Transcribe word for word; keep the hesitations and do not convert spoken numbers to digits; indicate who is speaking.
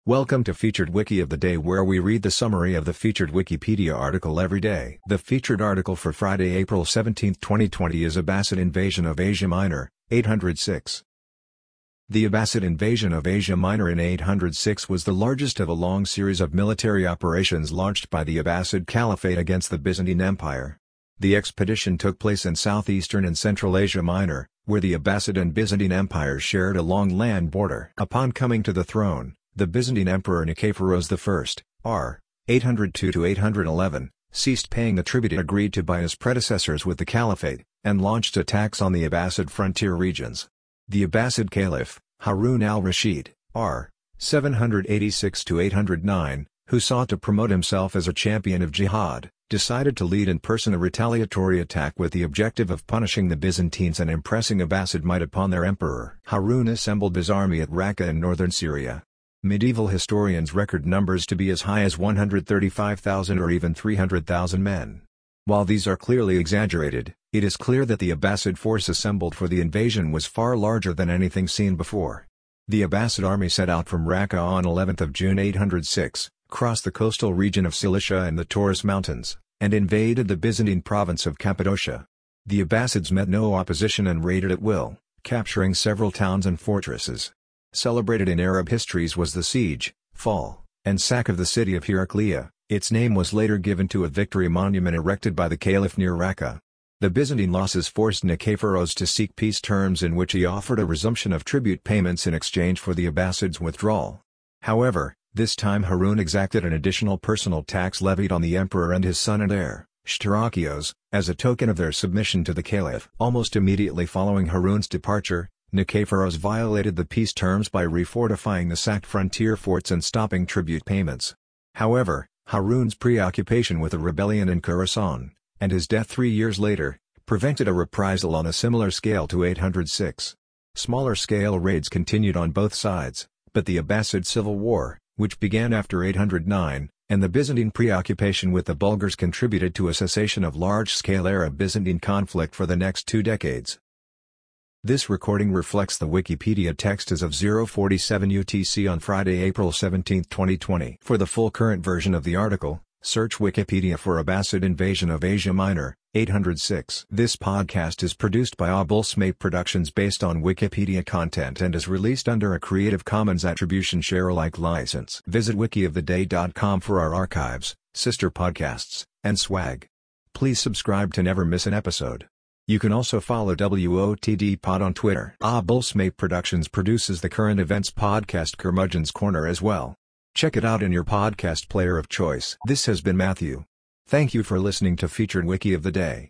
Speaker 1: Welcome to Featured Wiki of the Day, where we read the summary of the featured Wikipedia article every day. The featured article for Friday, April seventeenth, twenty twenty is Abbasid Invasion of Asia Minor, eight hundred six. The Abbasid invasion of Asia Minor in eight hundred six was the largest of a long series of military operations launched by the Abbasid Caliphate against the Byzantine Empire. The expedition took place in southeastern and central Asia Minor, where the Abbasid and Byzantine empires shared a long land border. Upon coming to the throne, the Byzantine Emperor Nicephorus the First, r. eight hundred two to eight hundred eleven, ceased paying the tribute agreed to by his predecessors with the Caliphate, and launched attacks on the Abbasid frontier regions. The Abbasid Caliph, Harun al-Rashid, r. seven hundred eighty-six to eight hundred nine, who sought to promote himself as a champion of jihad, decided to lead in person a retaliatory attack with the objective of punishing the Byzantines and impressing Abbasid might upon their emperor. Harun assembled his army at Raqqa in northern Syria. Medieval historians record numbers to be as high as one hundred thirty-five thousand or even three hundred thousand men. While these are clearly exaggerated, it is clear that the Abbasid force assembled for the invasion was far larger than anything seen before. The Abbasid army set out from Raqqa on eleventh of June eight hundred six, crossed the coastal region of Cilicia and the Taurus Mountains, and invaded the Byzantine province of Cappadocia. The Abbasids met no opposition and raided at will, capturing several towns and fortresses. Celebrated in Arab histories was the siege, fall, and sack of the city of Heraclea. Its name was later given to a victory monument erected by the Caliph near Raqqa. The Byzantine losses forced Nicephorus to seek peace terms in which he offered a resumption of tribute payments in exchange for the Abbasids' withdrawal. However, this time Harun exacted an additional personal tax levied on the emperor and his son and heir, Shtarakhios, as a token of their submission to the Caliph. Almost immediately following Harun's departure, Nicephorus violated the peace terms by refortifying the sacked frontier forts and stopping tribute payments. However, Harun's preoccupation with a rebellion in Khorasan, and his death three years later, prevented a reprisal on a similar scale to eight hundred six. Smaller-scale raids continued on both sides, but the Abbasid civil war, which began after eight hundred nine, and the Byzantine preoccupation with the Bulgars contributed to a cessation of large-scale Arab-Byzantine conflict for the next two decades. This recording reflects the Wikipedia text as of zero forty-seven U T C on Friday, April seventeenth, twenty twenty. For the full current version of the article, search Wikipedia for Abbasid Invasion of Asia Minor, eight hundred six. This podcast is produced by Abulsmape Productions based on Wikipedia content and is released under a Creative Commons Attribution Share-alike license. Visit wiki of the day dot com for our archives, sister podcasts, and swag. Please subscribe to never miss an episode. You can also follow W O T D Pod on Twitter. Abulsmape Productions produces the current events podcast Curmudgeon's Corner as well. Check it out in your podcast player of choice. This has been Matthew. Thank you for listening to Featured Wiki of the Day.